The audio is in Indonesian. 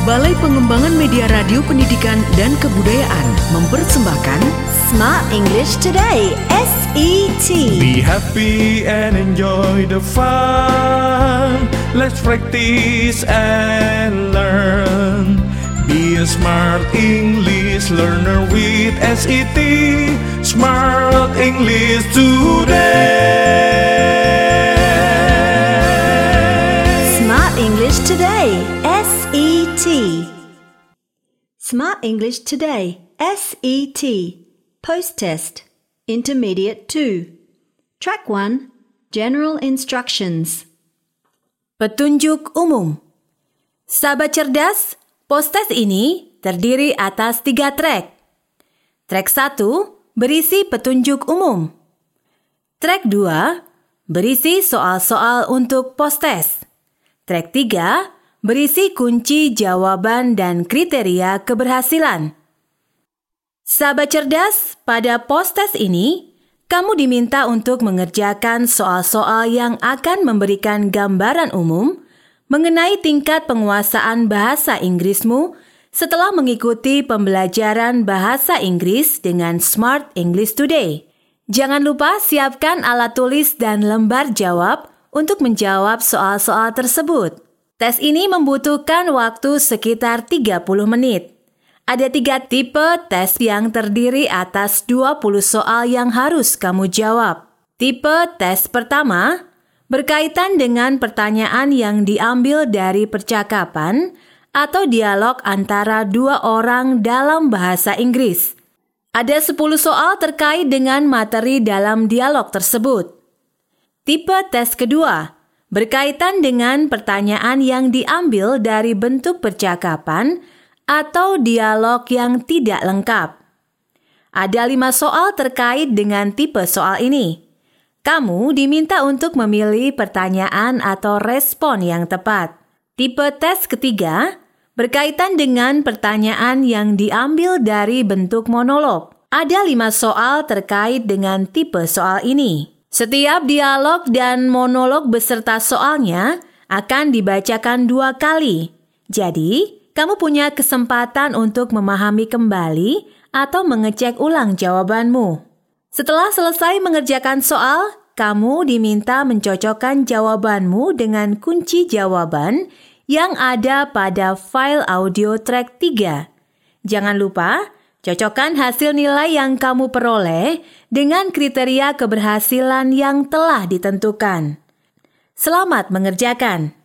Balai Pengembangan Media Radio Pendidikan dan Kebudayaan mempersembahkan Smart English Today, SET. Be happy and enjoy the fun. Let's practice and learn. Be a smart English learner with SET. Smart English Today. Smart English Today, SET. Smart English Today, SET. Post-test, Intermediate 2. Track 1, General Instructions. Petunjuk umum. Sahabat cerdas, post-test ini terdiri atas 3 track. Track 1 berisi petunjuk umum. Track 2 berisi soal-soal untuk post-test. Track 3 berisi kunci jawaban dan kriteria keberhasilan. Sahabat cerdas, pada post-test ini, kamu diminta untuk mengerjakan soal-soal yang akan memberikan gambaran umum mengenai tingkat penguasaan bahasa Inggrismu setelah mengikuti pembelajaran bahasa Inggris dengan Smart English Today. Jangan lupa siapkan alat tulis dan lembar jawab untuk menjawab soal-soal tersebut. Tes ini membutuhkan waktu sekitar 30 menit. Ada 3 tipe tes yang terdiri atas 20 soal yang harus kamu jawab. Tipe tes pertama berkaitan dengan pertanyaan yang diambil dari percakapan atau dialog antara 2 orang dalam bahasa Inggris. Ada 10 soal terkait dengan materi dalam dialog tersebut. Tipe tes kedua berkaitan dengan pertanyaan yang diambil dari bentuk percakapan atau dialog yang tidak lengkap. Ada 5 soal terkait dengan tipe soal ini. Kamu diminta untuk memilih pertanyaan atau respon yang tepat. Tipe tes ketiga berkaitan dengan pertanyaan yang diambil dari bentuk monolog. Ada 5 soal terkait dengan tipe soal ini. Setiap dialog dan monolog beserta soalnya akan dibacakan 2 kali. Jadi, kamu punya kesempatan untuk memahami kembali atau mengecek ulang jawabanmu. Setelah selesai mengerjakan soal, kamu diminta mencocokkan jawabanmu dengan kunci jawaban yang ada pada file audio track 3. Jangan lupa, cocokkan hasil nilai yang kamu peroleh dengan kriteria keberhasilan yang telah ditentukan. Selamat mengerjakan!